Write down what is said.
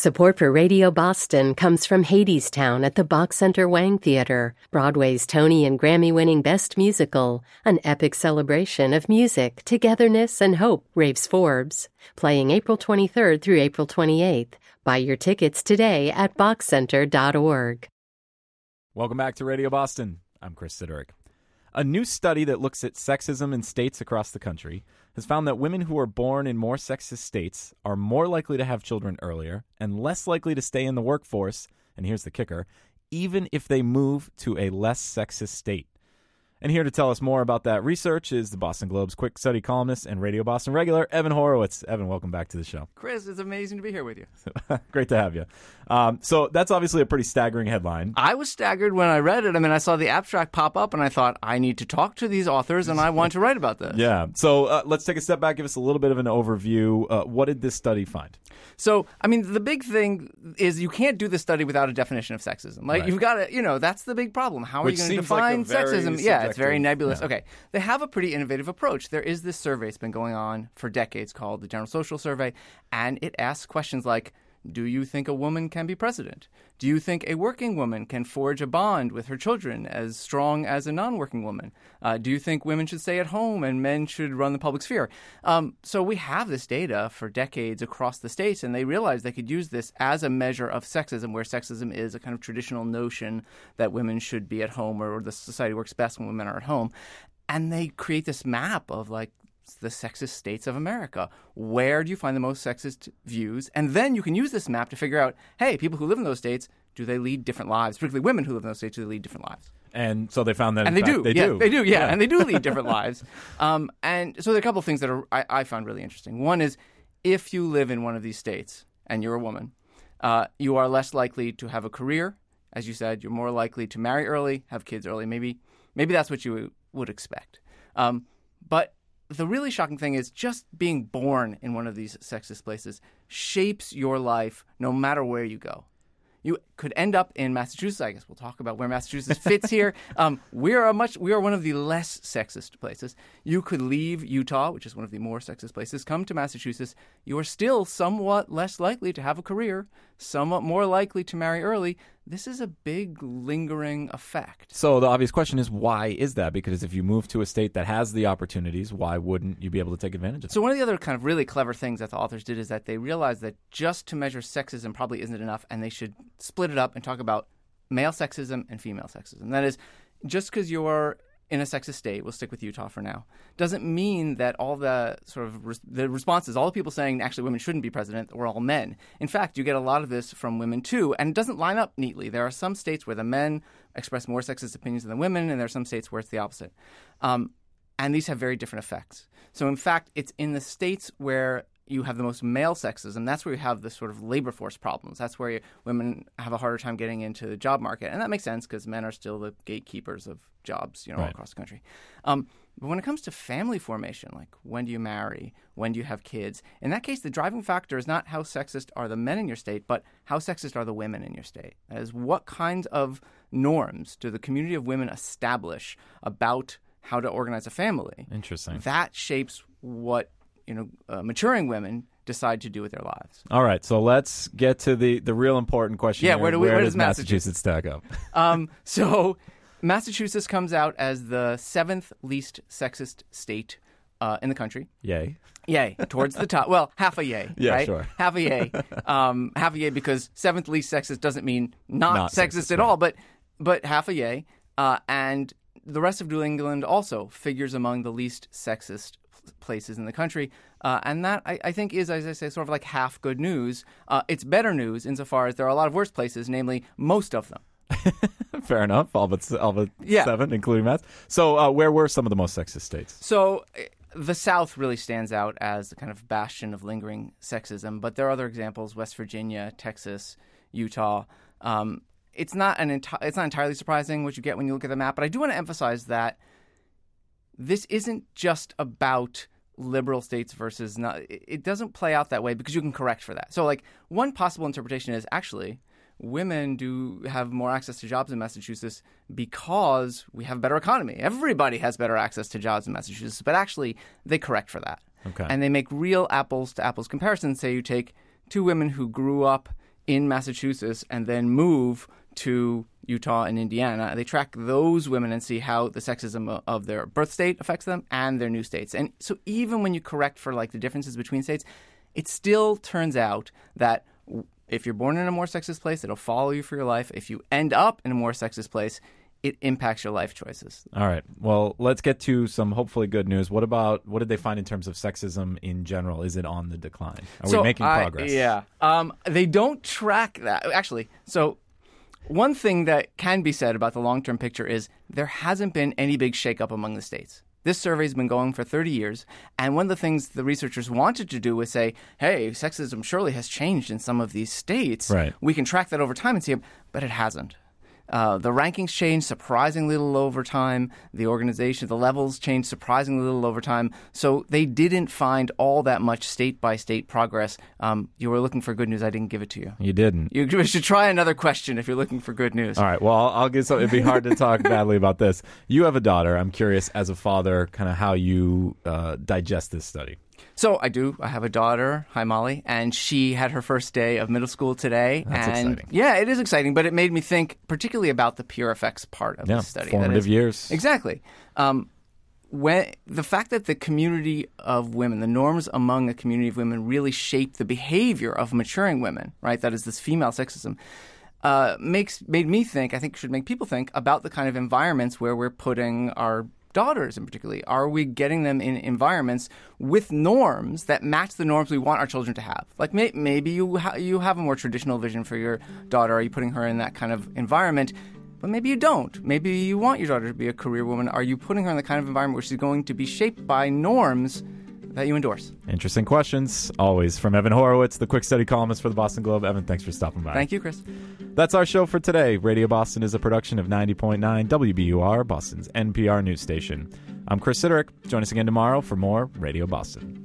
Support for Radio Boston comes from Hadestown at the Bach Center Wang Theater, Broadway's Tony and Grammy-winning Best Musical, an epic celebration of music, togetherness, and hope, raves Forbes. Playing April 23rd through April 28th. Buy your tickets today at bachcenter.org. Welcome back to Radio Boston. I'm Chris Sidorick. A new study that looks at sexism in states across the country has found that women who are born in more sexist states are more likely to have children earlier and less likely to stay in the workforce, and here's the kicker, even if they move to a less sexist state. And here to tell us more about that research is the Boston Globe's quick study columnist and Radio Boston regular, Evan Horowitz. Evan, welcome back to the show. Chris, it's amazing to be here with you. Great to have you. So that's obviously a pretty staggering headline. I was staggered when I read it. I mean, I saw the abstract pop up, and I thought, I need to talk to these authors, and I want to write about this. Yeah. So let's take a step back, give us a little bit of an overview. What did this study find? So, I mean, the big thing is you can't do this study without a definition of sexism. Like, You've got to, that's the big problem. How are you going to define sexism? Yeah, it's very nebulous. Yeah. Okay. They have a pretty innovative approach. There is this survey. It's been going on for decades called the General Social Survey, and it asks questions like, do you think a woman can be president? Do you think a working woman can forge a bond with her children as strong as a non-working woman? Do you think women should stay at home and men should run the public sphere? So we have this data for decades across the states, and they realized they could use this as a measure of sexism, where sexism is a kind of traditional notion that women should be at home, or the society works best when women are at home. And they create this map of the sexist states of America. Where do you find the most sexist views? And then you can use this map to figure out, hey, people who live in those states, do they lead different lives? Particularly women who live in those states, do they lead different lives? And so they found that, and they do. And they do lead different lives. And so there are a couple of things that I found really interesting. One is, if you live in one of these states and you're a woman, you are less likely to have a career. As you said, you're more likely to marry early, have kids early. Maybe that's what you would expect. But the really shocking thing is just being born in one of these sexist places shapes your life no matter where you go. You could end up in Massachusetts. I guess we'll talk about where Massachusetts fits here. We are one of the less sexist places. You could leave Utah, which is one of the more sexist places, come to Massachusetts. You are still somewhat less likely to have a career, somewhat more likely to marry early. This is a big lingering effect. So the obvious question is, why is that? Because if you move to a state that has the opportunities, why wouldn't you be able to take advantage of it? So one of the other kind of really clever things that the authors did is that they realized that just to measure sexism probably isn't enough, and they should split it up and talk about male sexism and female sexism. That is, just because you're in a sexist state, we'll stick with Utah for now, doesn't mean that all the sort of the responses, all the people saying actually women shouldn't be president, were all men. In fact, you get a lot of this from women too, and it doesn't line up neatly. There are some states where the men express more sexist opinions than the women, and there are some states where it's the opposite. And these have very different effects. So in fact, it's in the states where you have the most male sexism, that's where you have the sort of labor force problems. That's where women have a harder time getting into the job market. And that makes sense because men are still the gatekeepers of jobs, all across the country. But when it comes to family formation, like when do you marry, when do you have kids, in that case, the driving factor is not how sexist are the men in your state, but how sexist are the women in your state. That is, what kinds of norms do the community of women establish about how to organize a family? Interesting. That shapes what maturing women decide to do with their lives. All right, so let's get to the real important question. Yeah, where does Massachusetts stack up? So Massachusetts comes out as the 7th least sexist state in the country. Yay. Yay, towards the top. Well, half a yay, yeah, right? Sure. Half a yay. Half a yay because 7th least sexist doesn't mean not sexist at all, but half a yay. And the rest of New England also figures among the least sexist places in the country. And that, I think, is, as I say, sort of like half good news. It's better news insofar as there are a lot of worse places, namely most of them. Fair enough. All but 7, including Mass. So where were some of the most sexist states? So the South really stands out as a kind of bastion of lingering sexism, but there are other examples: West Virginia, Texas, Utah. It's not entirely surprising what you get when you look at the map, but I do want to emphasize that this isn't just about liberal states versus not. It doesn't play out that way because you can correct for that. So, one possible interpretation is actually women do have more access to jobs in Massachusetts because we have a better economy. Everybody has better access to jobs in Massachusetts, but actually they correct for that. Okay. And they make real apples-to-apples comparisons. Say you take two women who grew up in Massachusetts and then move to Utah and Indiana. They track those women and see how the sexism of their birth state affects them and their new states. And so even when you correct for like the differences between states, it still turns out that if you're born in a more sexist place, it'll follow you for your life. If you end up in a more sexist place, it impacts your life choices. All right. Well, let's get to some hopefully good news. What did they find in terms of sexism in general? Is it on the decline? Are we making progress? Yeah. They don't track that. Actually, so one thing that can be said about the long-term picture is there hasn't been any big shakeup among the states. This survey has been going for 30 years, and one of the things the researchers wanted to do was say, hey, sexism surely has changed in some of these states. Right. We can track that over time and see it, but it hasn't. The rankings changed surprisingly little over time. The organization, the levels changed surprisingly little over time. So they didn't find all that much state-by-state progress. You were looking for good news. I didn't give it to you. You didn't. You should try another question if you're looking for good news. All right. Well, I'll get some. It'd be hard to talk badly about this. You have a daughter. I'm curious, as a father, kind of how you digest this study. So I do. I have a daughter. Hi, Molly. And she had her first day of middle school today. That's exciting. Yeah, it is exciting, but it made me think particularly about the peer effects part of this study. Formative years. Exactly. When the fact that the community of women, the norms among a community of women really shape the behavior of maturing women, right? That is this female sexism. Made me think, I think should make people think about the kind of environments where we're putting our daughters in particular. Are we getting them in environments with norms that match the norms we want our children to have? Like maybe you have a more traditional vision for your daughter. Are you putting her in that kind of environment? But maybe you don't. Maybe you want your daughter to be a career woman. Are you putting her in the kind of environment which is going to be shaped by norms that you endorse? Interesting questions, always. From Evan Horowitz, the quick study columnist for the Boston Globe. Evan, thanks for stopping by. Thank you, Chris. That's our show for today. Radio Boston is a production of 90.9 WBUR, Boston's NPR news station. I'm Chris Siderick. Join us again tomorrow for more Radio Boston.